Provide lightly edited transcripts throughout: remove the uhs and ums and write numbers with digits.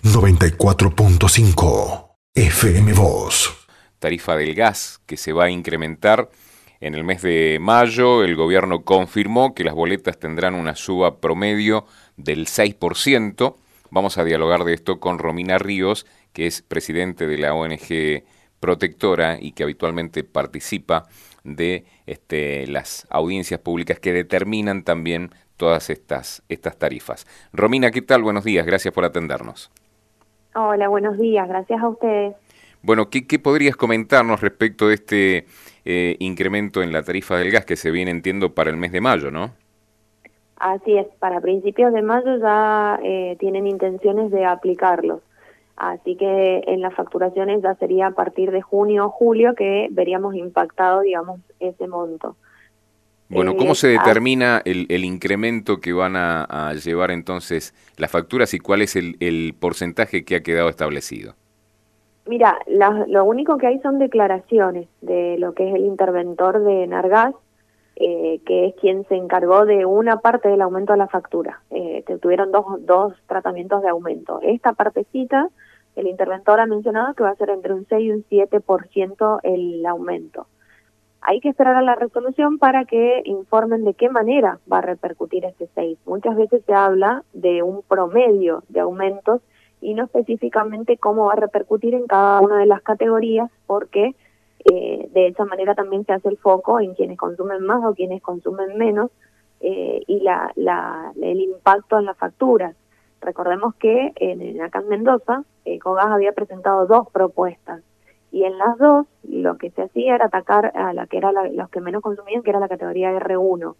94.5 FM Voz. Tarifa del gas que se va a incrementar en el mes de mayo. El gobierno confirmó que las boletas tendrán una suba promedio del 6%. Vamos a dialogar de esto con Romina Ríos, que es presidente de la ONG Protectora y que habitualmente participa de las audiencias públicas que determinan también todas estas tarifas. Romina, ¿qué tal? Buenos días, gracias por atendernos. Hola, buenos días, gracias a ustedes. Bueno, ¿qué podrías comentarnos respecto de este incremento en la tarifa del gas que se viene, entiendo, para el mes de mayo, ¿no? Así es, para principios de mayo ya tienen intenciones de aplicarlos. Así que en las facturaciones ya sería a partir de junio o julio que veríamos impactado, digamos, ese monto. Bueno, ¿cómo se determina el incremento que van a llevar entonces las facturas y cuál es el porcentaje que ha quedado establecido? Mira, lo único que hay son declaraciones de lo que es el interventor de Enargas, que es quien se encargó de una parte del aumento de la factura. Tuvieron dos tratamientos de aumento. Esta partecita, el interventor ha mencionado que va a ser entre un 6 y un 7% el aumento. Hay que esperar a la resolución para que informen de qué manera va a repercutir este 6. Muchas veces se habla de un promedio de aumentos y no específicamente cómo va a repercutir en cada una de las categorías, porque de esa manera también se hace el foco en quienes consumen más o quienes consumen menos y el impacto en las facturas. Recordemos que acá en Mendoza, Ecogas había presentado 2 propuestas y en las 2 lo que se hacía era atacar a los que menos consumían, que era la categoría R1.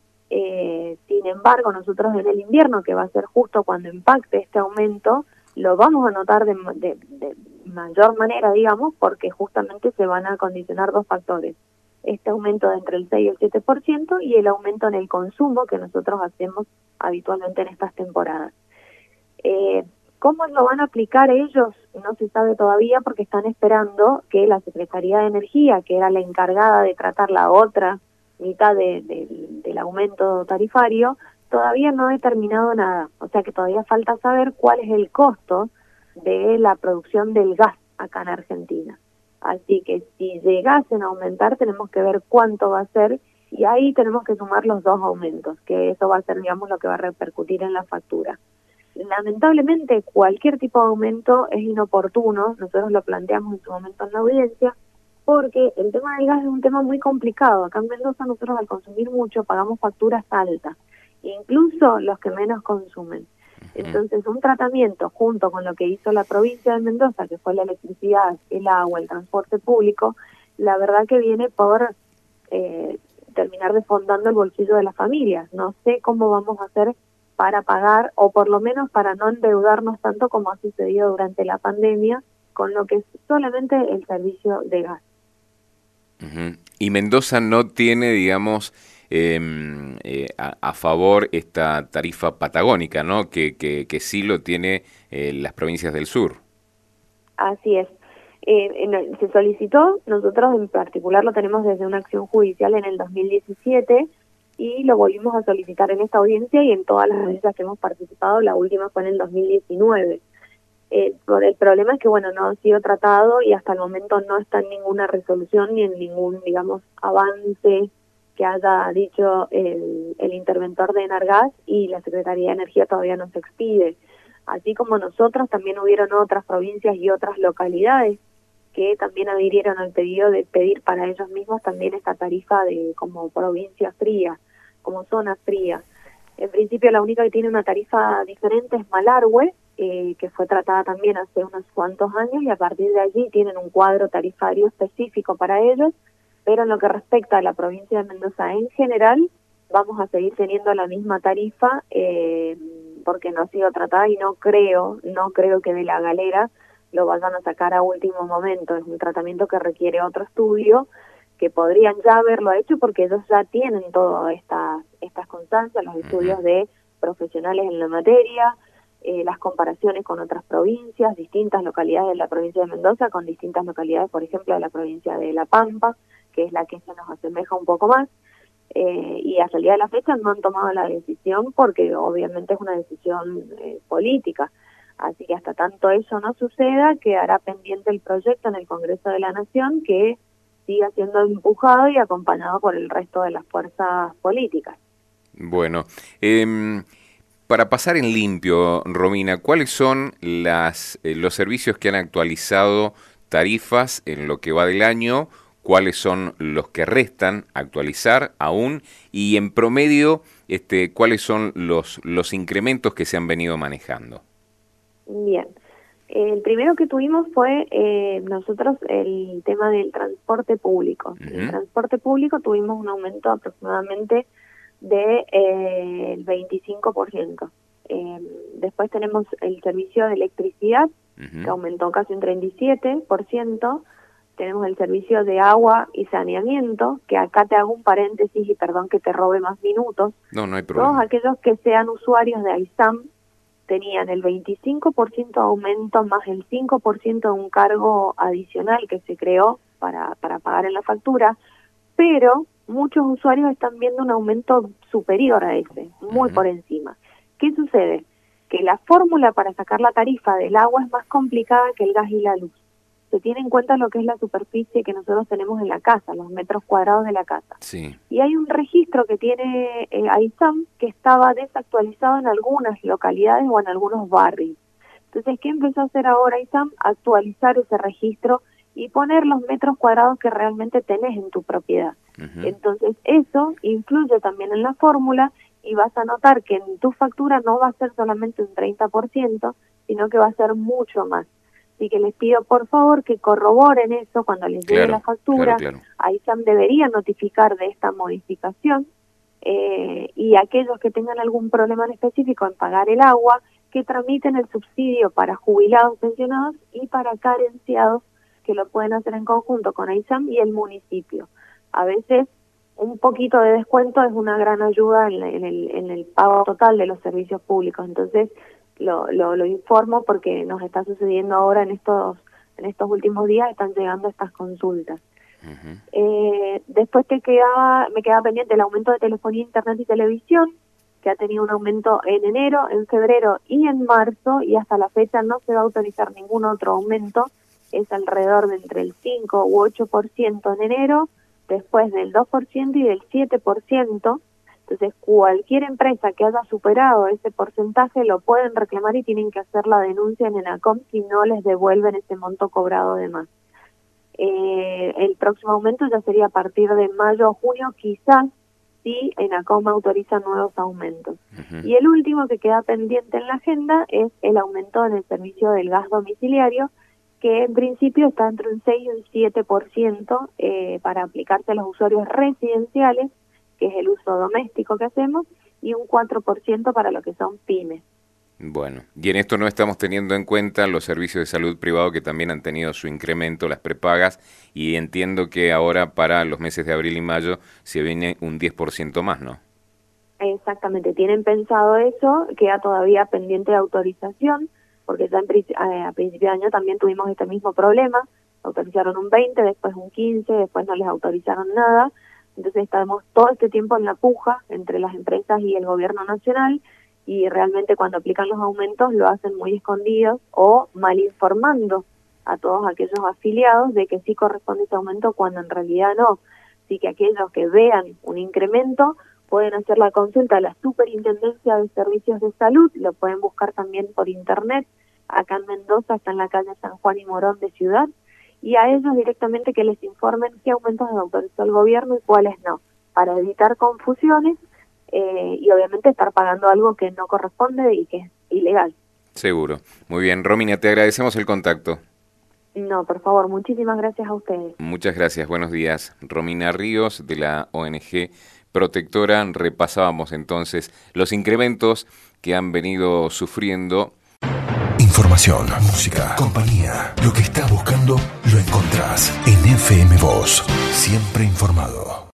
Sin embargo, nosotros en el invierno, que va a ser justo cuando impacte este aumento, lo vamos a notar de mayor manera, digamos, porque justamente se van a condicionar 2 factores. Este aumento de entre el 6 y el 7% y el aumento en el consumo que nosotros hacemos habitualmente en estas temporadas. ¿Cómo lo van a aplicar ellos? No se sabe todavía porque están esperando que la Secretaría de Energía, que era la encargada de tratar la otra mitad del aumento tarifario, todavía no ha determinado nada. O sea que todavía falta saber cuál es el costo de la producción del gas acá en Argentina. Así que si llegasen a aumentar tenemos que ver cuánto va a ser y ahí tenemos que sumar los 2 aumentos, que eso va a ser, digamos, lo que va a repercutir en la factura. Lamentablemente cualquier tipo de aumento es inoportuno, nosotros lo planteamos en su momento en la audiencia, porque el tema del gas es un tema muy complicado. Acá en Mendoza nosotros al consumir mucho pagamos facturas altas, incluso los que menos consumen. Entonces un tratamiento junto con lo que hizo la provincia de Mendoza, que fue la electricidad, el agua, el transporte público, la verdad que viene por terminar desfondando el bolsillo de las familias. No sé cómo vamos a hacer para pagar, o por lo menos para no endeudarnos tanto como ha sucedido durante la pandemia, con lo que es solamente el servicio de gas. Y Mendoza no tiene, digamos, a favor esta tarifa patagónica, ¿no? Que sí lo tiene las provincias del sur. Así es. Se solicitó, nosotros en particular lo tenemos desde una acción judicial en el 2017, y lo volvimos a solicitar en esta audiencia y en todas las audiencias que hemos participado. La última fue en el 2019. El problema es que, bueno, no ha sido tratado y hasta el momento no está en ninguna resolución ni en ningún, digamos, avance que haya dicho el interventor de Enargas, y la Secretaría de Energía todavía no se expide. Así como nosotros, también hubieron otras provincias y otras localidades que también adhirieron al pedido de pedir para ellos mismos también esta tarifa de como provincia fría, como zona fría. En principio la única que tiene una tarifa diferente es Malargüe, que fue tratada también hace unos cuantos años, y a partir de allí tienen un cuadro tarifario específico para ellos, pero en lo que respecta a la provincia de Mendoza en general, vamos a seguir teniendo la misma tarifa, porque no ha sido tratada y no creo que de la galera lo vayan a sacar a último momento. Es un tratamiento que requiere otro estudio, que podrían ya haberlo hecho porque ellos ya tienen todas estas constancias, los estudios de profesionales en la materia, las comparaciones con otras provincias, distintas localidades de la provincia de Mendoza con distintas localidades, por ejemplo, de la provincia de La Pampa, que es la que se nos asemeja un poco más, y hasta el día de la fecha no han tomado la decisión porque obviamente es una decisión política. Así que hasta tanto eso no suceda, quedará pendiente el proyecto en el Congreso de la Nación, que siga siendo empujado y acompañado por el resto de las fuerzas políticas. Bueno, para pasar en limpio, Romina, ¿cuáles son los servicios que han actualizado tarifas en lo que va del año? ¿Cuáles son los que restan actualizar aún? Y en promedio, ¿cuáles son los incrementos que se han venido manejando? Bien. El primero que tuvimos fue nosotros el tema del transporte público. En el transporte público tuvimos un aumento aproximadamente de el 25%. Después tenemos el servicio de electricidad, que aumentó casi un 37%. Tenemos el servicio de agua y saneamiento, que acá te hago un paréntesis y perdón que te robe más minutos. No hay problema. Todos aquellos que sean usuarios de AISAM tenían el 25% de aumento más el 5% de un cargo adicional que se creó para pagar en la factura, pero muchos usuarios están viendo un aumento superior a ese, muy por encima. ¿Qué sucede? Que la fórmula para sacar la tarifa del agua es más complicada que el gas y la luz. Se tiene en cuenta lo que es la superficie que nosotros tenemos en la casa, los metros cuadrados de la casa. Sí. Y hay un registro que tiene AISAM que estaba desactualizado en algunas localidades o en algunos barrios. Entonces, ¿qué empezó a hacer ahora AISAM? Actualizar ese registro y poner los metros cuadrados que realmente tenés en tu propiedad. Entonces, eso influye también en la fórmula y vas a notar que en tu factura no va a ser solamente un 30%, sino que va a ser mucho más. Así que les pido por favor que corroboren eso cuando les llegue la factura. Claro. AISAM debería notificar de esta modificación y aquellos que tengan algún problema en específico en pagar el agua, que tramiten el subsidio para jubilados, pensionados y para carenciados, que lo pueden hacer en conjunto con AISAM y el municipio. A veces un poquito de descuento es una gran ayuda en el pago total de los servicios públicos. Entonces, lo informo porque nos está sucediendo ahora en estos últimos días, están llegando estas consultas. Después me quedaba pendiente el aumento de telefonía, internet y televisión, que ha tenido un aumento en enero, en febrero y en marzo, y hasta la fecha no se va a autorizar ningún otro aumento. Es alrededor de entre el 5 u 8% en enero, después del 2% y del 7%. Entonces, cualquier empresa que haya superado ese porcentaje lo pueden reclamar y tienen que hacer la denuncia en ENACOM si no les devuelven ese monto cobrado de más. El próximo aumento ya sería a partir de mayo o junio, quizás, si ENACOM autoriza nuevos aumentos. Y el último que queda pendiente en la agenda es el aumento en el servicio del gas domiciliario, que en principio está entre un 6 y un 7% para aplicarse a los usuarios residenciales, que es el uso doméstico que hacemos, y un 4% para lo que son pymes. Bueno, y en esto no estamos teniendo en cuenta los servicios de salud privado que también han tenido su incremento, las prepagas, y entiendo que ahora para los meses de abril y mayo se viene un 10% más, ¿no? Exactamente, tienen pensado eso, queda todavía pendiente de autorización, porque ya a principio de año también tuvimos este mismo problema, autorizaron un 20, después un 15, después no les autorizaron nada. Entonces estamos todo este tiempo en la puja entre las empresas y el gobierno nacional, y realmente cuando aplican los aumentos lo hacen muy escondidos o mal informando a todos aquellos afiliados de que sí corresponde ese aumento cuando en realidad no. Así que aquellos que vean un incremento pueden hacer la consulta a la Superintendencia de Servicios de Salud, lo pueden buscar también por internet. Acá en Mendoza está en la calle San Juan y Morón de Ciudad, y a ellos directamente que les informen qué aumentos autorizó el gobierno y cuáles no, para evitar confusiones y obviamente estar pagando algo que no corresponde y que es ilegal. Seguro. Muy bien, Romina, te agradecemos el contacto. No, por favor, muchísimas gracias a ustedes. Muchas gracias, buenos días. Romina Ríos, de la ONG Protectora. Repasábamos entonces los incrementos que han venido sufriendo. Información, música, compañía. Lo que estás buscando lo encontrás en FM Voz. Siempre informado.